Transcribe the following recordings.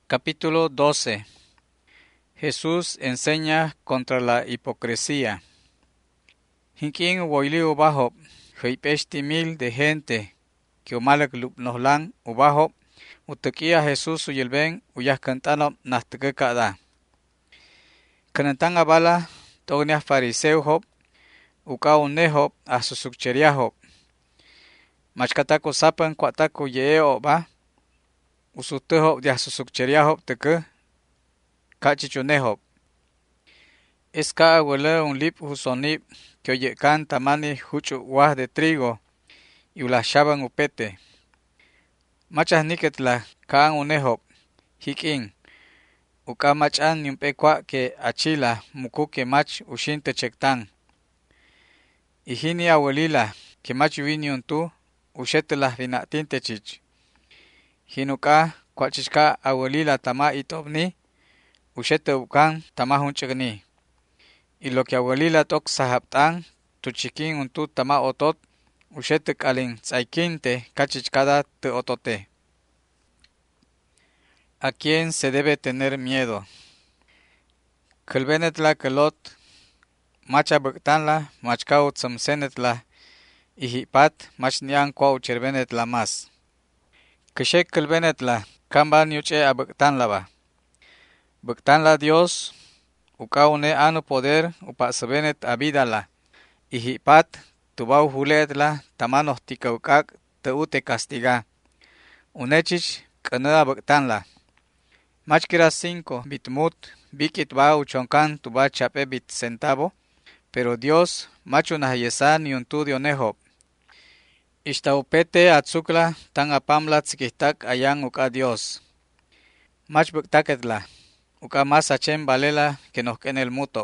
Capítulo 12. Jesús enseña contra la hipocresía. Hinkin woili ubajo, heipeshti mil de gente, que umalak lupnohlan ubajo, utekia Jesús uyelben uyahkantano nastekekada. Kanantang abala, togniah fariseo uka uneho asusukcheriaho. Machkatako sapan kwatako yeo ba, usuteho diasusukcheriaho teke, kachichuneho. Iska huele un lip husonip que oyekan tamani huchu wah de trigo y ulashaban upete. Machas niketla kaan uneho hikin. Uka machan niumpekwa que achila mukuke mach ushinte chektan. Ihini abuelila que mach vini untu ushetela vinatinte chich. Hinuka kwachishka abuelila tama itobni ushete ukan tama hunchegni. Y lo que abuelila tok sahaptan, tu chiquín untu tama otot, ushete kalin tsaikinte kachichkada te otote. ¿A quién se debe tener miedo? Kelbenetla kelot, macha bektanla, machkau tsamsenetla, ihipat, machnian kwa ucherbenetla mas. Keshek kelbenetla, kamban yuche a bektanla ba. Bektanla Dios, ukaune anu poder upasabenet abidala. Ihipat tubau huletla tamanos tikaukak te ute castiga. Unechich kaneda bektanla. Machkira 5 bitmut bikit ba uchonkan tuba chape bit centavo, pero Dios machuna yesa ni untu dionejo. Ishtaupete atzukla tan apamla tzikistak ayan uka Dios. Mach bektaketla. Uka más achen balela que nos en el muto.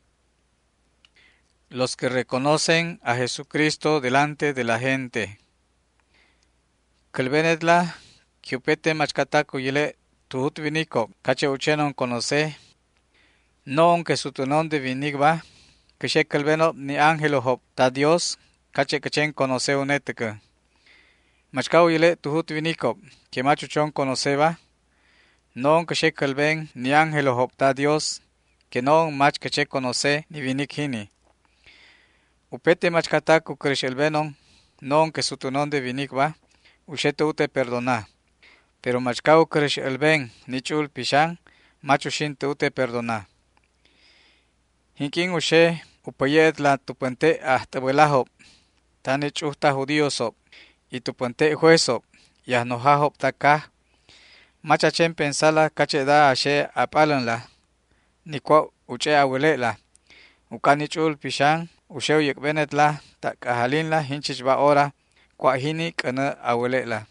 Los que reconocen a Jesucristo delante de la gente. Kelbenetla, kiupete machkataku yele tuhut viniko, kache uchenon conoce, no aunque su tunon de vinigba, que she kelbeno ni ángelo hop, ta Dios, kache kachen conoce uneteke. Machkau yele tuhut viniko, que machuchon conoceba, no aunque she kelben ni ángelo hop, ta Dios, que no mach kache conoce ni vinik hini. Upete machkataku krishelbenon, no aunque su tunon de vinikba, ushete ute perdona. Pero machkau krishelben nichul pishan, machushin te ute perdona. Hinkin ushe upayet la tupente ahtabelaho, tanich uhta judioso, y tupente jueso, yahnojaho taka, machachen pensala kacheda ashe apalanla, nikwa uche abuelela, ukanichul pishan, ushe uyekbenetla, takahalinla hinchichba ora, kwahini kana abuelela.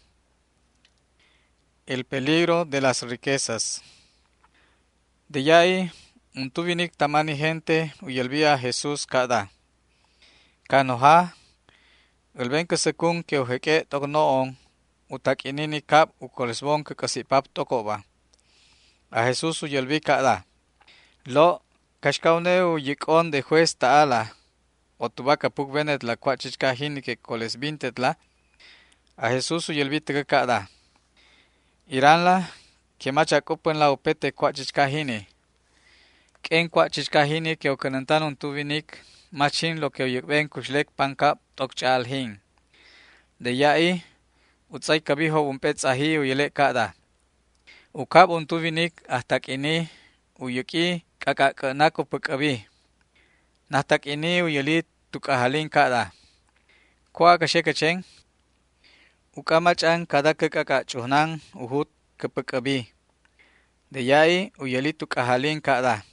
El peligro de las riquezas. De yai, un tuvinik tamani gente uyelvia a Jesús kada. Kanoha, el ben que sekun que ujeke tognoon, utakinini kap ukolesbon que kasipap tokoba. A Jesús uyelvi kada. Lo, kashkaune uyikon de juez taala, o tubaka puk benet la kwachichka hini que kolesbintetla, a Jesús uyelvi tege kada. Iranla, que machakupen la upete kwachichka hini. Ken kwachichka hini que okanantan un tuvinik, machin lo que oyekben kushlek pankap tokchal hin. De yai, utsay kabiho umpets ahi uyele kada. Ukab un tuvinik hasta kini uyeki kakakanako pekabi. Nahtak ini uyeli tukahalin kada. Kwa kashekacheng, ukamachan kada kakakachunan uhut kepekabi. De yai uyeli tukahalin kada.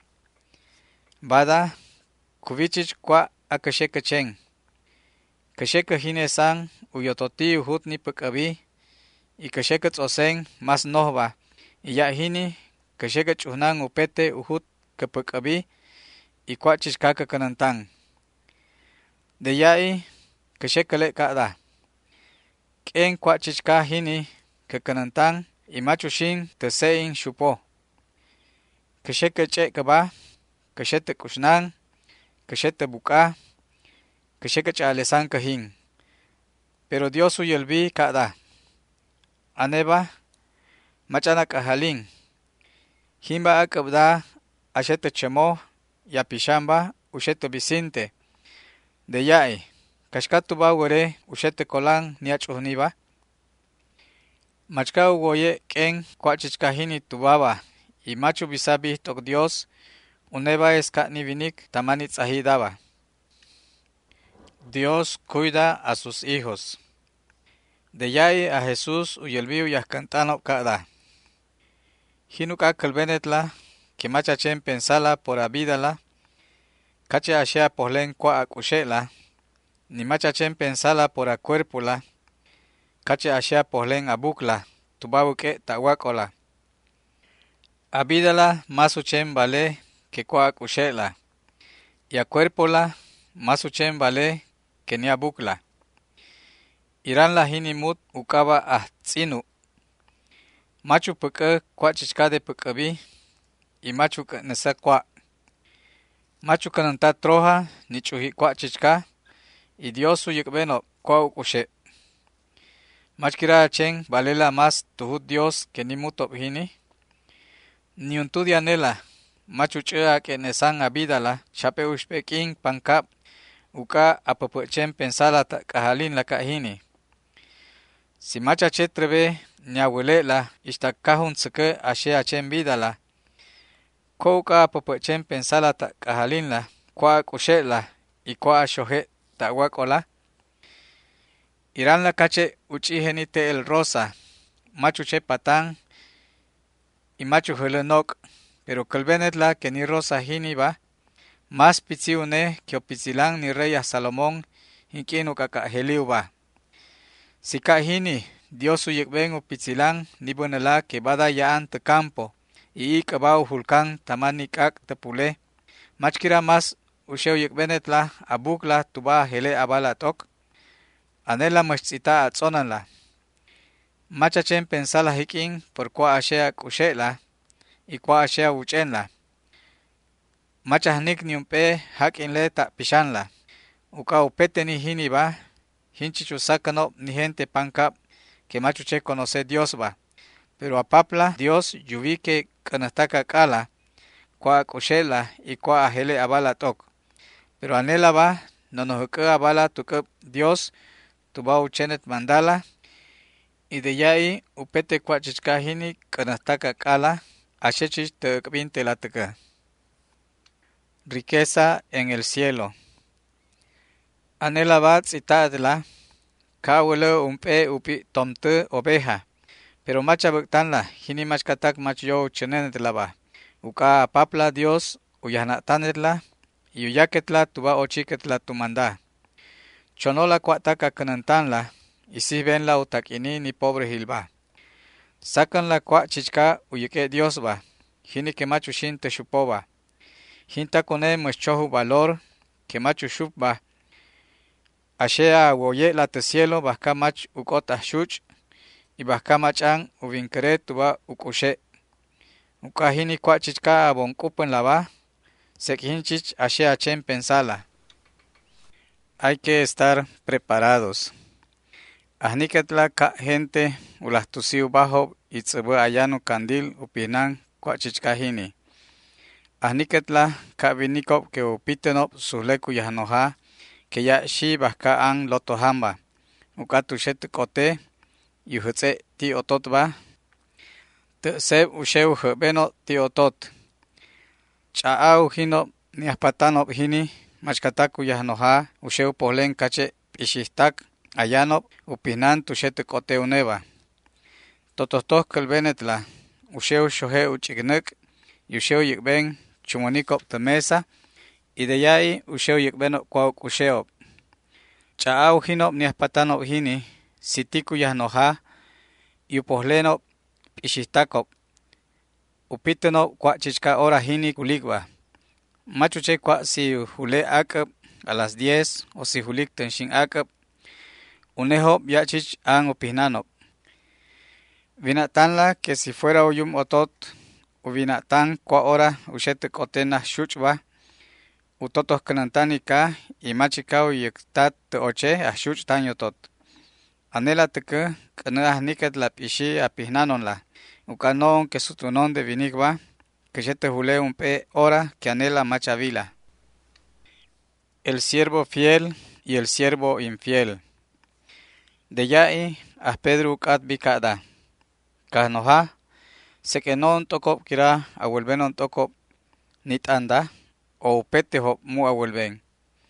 Bada, kuvichich kwa akashekacheng. Kasheka hine san uyototi uhut ni pekabi. Y kasheka tsosen mas nohba. Y ya hini kasheka chunan upete uhut kepekabi. Y kwa chichkaka kanantang. De yai kasheka le kada. Ken kwa chichka hini kakanantang y machushin tesein shupo. Kasheka che kaba. Kashete kushnan. Kashete buka. Kasheka chalesan kahin. Pero Dios uyelvi kada. Aneba, machana kahalin. Himba akabda ashete chemo ya pishamba ushete Vicente. De yai, kashkatu ba were ushete kolan niachuniba. Machka ugoye ken kwachichkahini tubaba y machu bisabi tok Dios uneba eskatni vinik tamani tzahidaba. Dios cuida a sus hijos. De yai a Jesús uyelbiu yahkantano kada. Hinuka kalbenetla que machachen pensala por abidala, cache ashea pohlen kwa akushela, ni machachen pensala por a cuerpula, cache ashea pohlen abukla, tubabuke tawakola. Abidala masuchen vale que kwa akushela, y a cuerpola masuchen vale que ni abukla. Irán la hinimut ukaba ahtzinu. Machu puka kwa chichka de pukabi, y machu ka nesa kwa. Machu kananta troja ni chuhi kwa chichka, y Diosu yukbeno kwa ukushe. Machkira chen valela más tuhut Dios que ni mutop hini. Ni untudia nela, machu chea que nesan abidala, chape ushpeking pankap, uka apapuchen pensala ta kahalin la kahini. Si macha chetrebe ni abuelela istakahun tseke ashe achen vidala. Kouka apapuchen pensala ta kahalin la, kwa kushela y kwa shohe ta wakola. Irán la cache uchihenite el rosa, machu che patán y machu helenok, pero kelbenet la que ni rosa hini ba, más piziune que opizilán ni rey a Salomón, hinkinu kakaheliu ba. Si kahini, Dios uyekben upizilán ni buenela que bada yaan te campo, y ikabau hulkan tamani kak te pule, machkira más usheu yekbenet la abukla tuba hele abala tok, anela machita atzonanla. Machachen pensala hikin por kwa ashea kushela y kwa ashea uchenla. Machahnik ni umpe hakinle ta pishanla. Uka upete ni hini ba, hinchichu sakano ni gente pankap que machuche conoce Dios ba. Pero a papla Dios yubike kanastaka kala, kwa kushela y kwa ahele abala tok. Pero anela ba, no nos abala tukup Dios, tuba uchenet mandala, y de yai upete kwa chichkahini kanastaka kala, ashechich tekbinte la teka. Riqueza en el cielo. Anela bat citadla, kawele umpe upi tomte oveja, pero macha buktanla, hini machkatak macho chenenetla ba. Uka papla Dios uyahnatanetla, y uyaketla tuba ochiketla tumanda. Chonola kwataka kanantanla, y si ven la utakini ni pobre hilba. Sacan la kwa chichka uyeke Dios ba, hini que machu shin te shupoba. Hinta kone mchohu valor, que machu shup ba. Ashea woye la te cielo baska mach ukota shuch, y baska machan uvinkere tuba ukushe. Ukahini kwa chichka abonkupen la ba, sekhinchich ashea chen pensala. Hay que estar preparados. Ahniketla ka gente ulastusiu bajo itzebe ayanu kandil upinan kwa chichkahini. Ahniketla ka vinikop ke upitenop suleku yahnoha que ya shi baska an lotohamba. Ukatu shet kote yuhutse ti otot ba. Te seb usheu hebeno ti otot. Chaau hino ni aspatanop hini machkataku yahnoha usheu polen kache pishistak ayanop upinan tu shet kote uneba. Totostos kelbenetla usheu shohe uchignek yusheu yikben chumonikop te mesa y de yai usheu yikbeno kwauk usheo. Chaau hinop ni aspatanop hini sitiku yahnoha yupohlenop pishistakop. Upitenop kwa chichka ora hini kuligba. Machuche kwa si hule akab a las 10 o si hulik tenshin akab. Unehop yachich an upinanop. Vinatanla que si fuera uyum otot, uvinatan kwa ora ushete kotena shuchba, utotos kanantanika y machikau yektat te oche a shuch tanyotot. Anela teke kene ahniket la pishi a pihnanonla, ucanon que su tunon de vinigba, que se te jule un pe hora que anhela machavila. El siervo fiel y el siervo infiel. De yai a Pedro kat bicada. Kahnoha, se que non tokop kira a vuelvenon tokop nit anda, o upete hop mu a vuelven.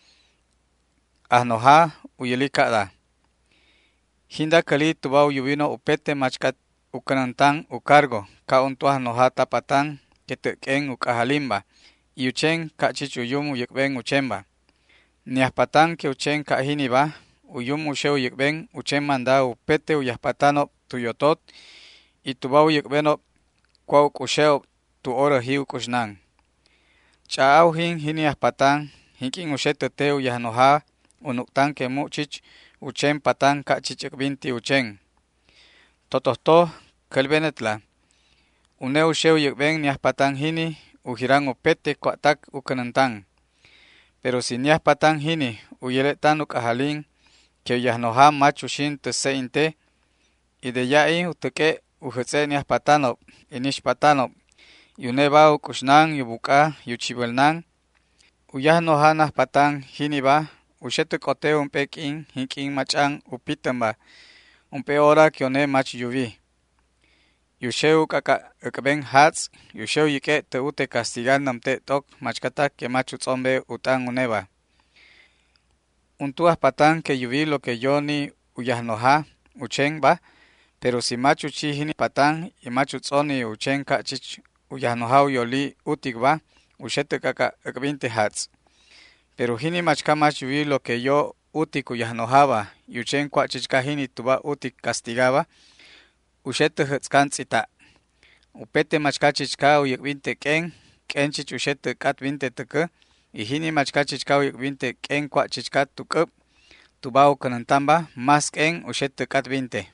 Ahnoha uyelikada. Hinda kali tubau yubino upete machkat ukanantan ukargo, ka untuah noha tapatan que tequen ukahalimba, y uchen ka chichuyum uyekben uchemba. Niaspatan que uchen ka hiniba, uyum usheu yekben uchen manda upete uyaspatano tuyotot, y tubau yekbeno kwa ukusheo tu ora hiu kushnan. Chao hin hiniaspatan, hinkin ushetete uyahnoha, unuktan que muchich, uchen patan ka chichekbinti uchen. Totosto kelbenetla. Une usheu yekben niaspatan hini, ujiran upete kwatak ukanantan. Pero si niaspatan hini, uyeletan ukahalin, que uyahnoha machushin teseinte, y de yai uteke ujetze niaspatano, inishpatano, y uneba ukushnan yubuka yuchibelnan, uyahnoha naspatan hini ba, ushete kote un pekin, hinkin machan upitamba, un peora que one mach yuvi. Yusheu kaka ekben hats, yusheu yike te ute castigan namte tok machkata que machutzombe utan uneba. Untuas patan que yuvi lo que yoni uyahnoha, uchen ba, pero si machu chihini patan y machutzoni uchen kachich uyahnoha uyoli utik ba, ushete kaka ekbinte hats. Pero hini machka mach yuvi lo que yo utik uyahnohaba, yuchen kwachichka hini tuba utik castigaba, ushete hetzkantzita. Upete machkachichka uyekbinte kenchich ushete kat binte teke, y hini machkachichka uyekbinte ken kwachichka tukep, tubao kanantamba, más ken ushete kat binte.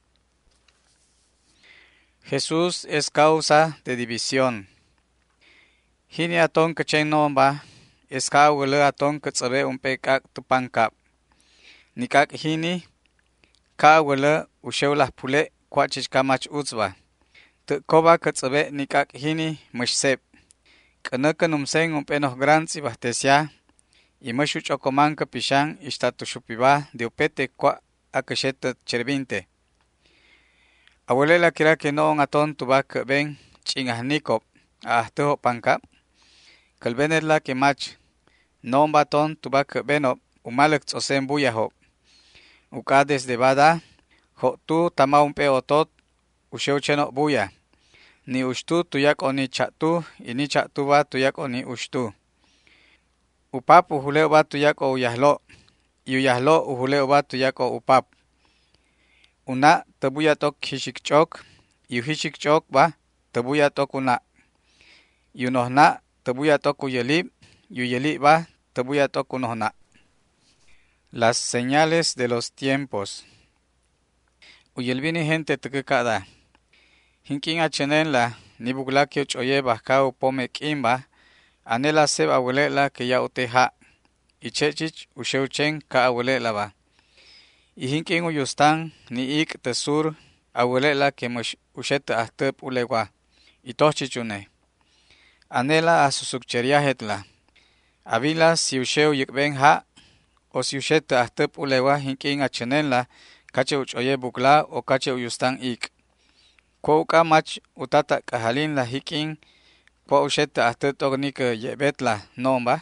Jesús es causa de división. Hini aton kechen nomba, es kawele aton ketsabe umpekak tupankap. Nikak hini, kawele usheulas pule kwachichka mach utzba. Te koba ketsabe nikak hini mishsep. Kanakan umsen umpenos grantzi bastesia, y meshu chocomanca pishan istatushupibah de upete kwa akasheta cherbinte. Abuelela kira que no aton tubak ben chingahnikop ahteho pankap. Kalbenet la que mach no baton tubak beno umalek tsosen buyaho. Uka desde bada ho tu tama umpe otot usheucheno buya. Ni ushtu tuyak oni chatu y ni chatu ba tuyak oni ushtu. Upap uhuleo ba tuyak o uyahlo. Y uyahlo uhuleo ba tuyak o upap. Una tabuya tok hishikchok, y hishikchok ba tabuya tok una. Y unohna tabuya tok uyelib, y uyelib ba tabuya tok unohna. Las señales de los tiempos. Uyelbini gente tekekada. Hinkin achenen la nibuglakio choye bajkao pome kimba, anela seb abuelela que ya uteja, y chechich usheuchen ka abuelela ba. Y hinkin uyustan ni ik tesur abuelela que ushet ahtep ulewa, y tochichune. Anela a susukcheriajetla. Avila si usheu yikben ha, o si ushet ahtep ulewa hinkin achenen la, kache uchoye bukla o kache uyustan ik. Kwauka mach utata kahalin la hikin, kwa usheta hasta tognik yebetla nomba.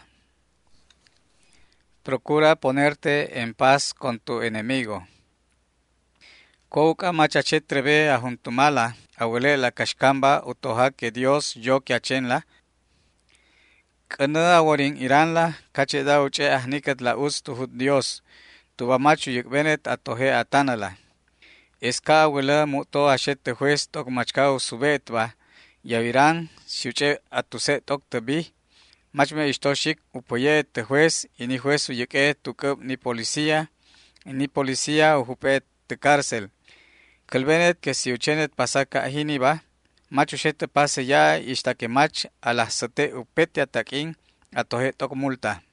Procura ponerte en paz con tu enemigo. Kwauka machachet trebe a juntumala, abuele la kashkamba utoha que Dios yo que achenla. Kana awarin iranla, kache da uche ahnikat la us tuhut Dios, tuba machu yekbenet atohe atanala. Eska abuela muto ashet te juez tok machkao subetba, yaviran siuche atuse tok tebi, machme ishtoshik upoye te juez y ni juez uyeke tukub ni policía ujupe te cárcel. Kelbenet que si uchenet pasaka hiniba, machushete pase ya ishta que mach a las sate upete atakin atoje tok multa.